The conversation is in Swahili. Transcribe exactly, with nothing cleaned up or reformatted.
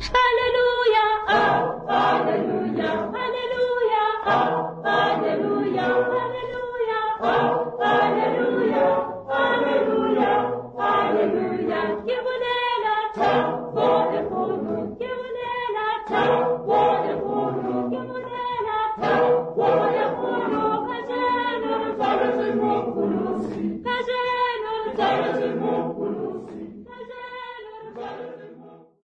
Hallelujah, oh, hallelujah, hallelujah, oh, hallelujah, hallelujah, oh, hallelujah, hallelujah, hallelujah. Kimunela cha wote kunu, kimunela cha wote kunu, kimunela cha wote kunu. Kajeno, kajeno, kajeno, kajeno,